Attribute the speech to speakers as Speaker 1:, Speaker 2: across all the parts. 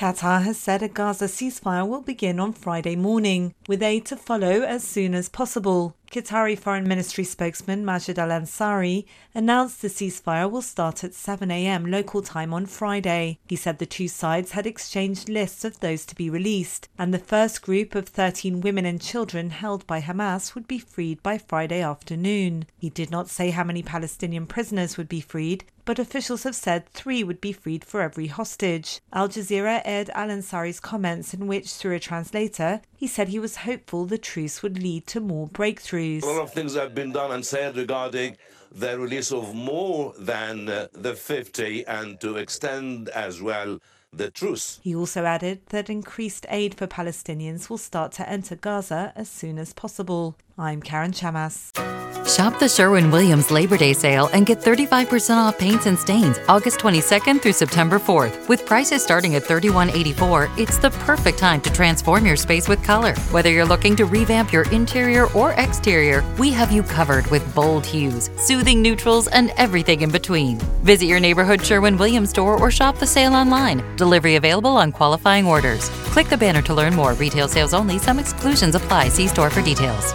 Speaker 1: Qatar has said a Gaza ceasefire will begin on Friday morning, with aid to follow as soon as possible. Qatari Foreign Ministry spokesman Majid Al-Ansari announced the ceasefire will start at 7 a.m. local time on Friday. He said the two sides had exchanged lists of those to be released, and the first group of 13 women and children held by Hamas would be freed by Friday afternoon. He did not say how many Palestinian prisoners would be freed, but officials have said 3 would be freed for every hostage. Al Jazeera aired Al-Ansari's comments in which, through a translator, he said he was hopeful the truce would lead to more breakthroughs.
Speaker 2: A lot of things have been done and said regarding the release of more than the 50 and to extend as well the truce.
Speaker 1: He also added that increased aid for Palestinians will start to enter Gaza as soon as possible. I'm Karen Chamas.
Speaker 3: Shop the Sherwin-Williams Labor Day sale and get 35% off paints and stains August 22nd through September 4th. With prices starting at $31.84, it's the perfect time to transform your space with color. Whether you're looking to revamp your interior or exterior, we have you covered with bold hues, soothing neutrals, and everything in between. Visit your neighborhood Sherwin-Williams store or shop the sale online. Delivery available on qualifying orders. Click the banner to learn more. Retail sales only. Some exclusions apply. See store for details.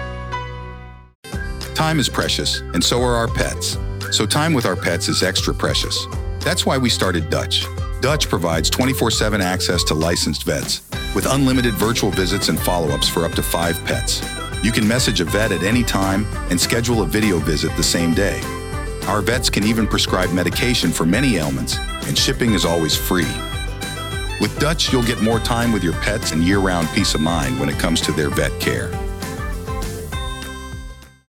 Speaker 4: Time is precious, and so are our pets. So time with our pets is extra precious. That's why we started Dutch. Dutch provides 24/7 access to licensed vets, with unlimited virtual visits and follow-ups for up to 5 pets. You can message a vet at any time and schedule a video visit the same day. Our vets can even prescribe medication for many ailments, and shipping is always free. With Dutch, you'll get more time with your pets and year-round peace of mind when it comes to their vet care.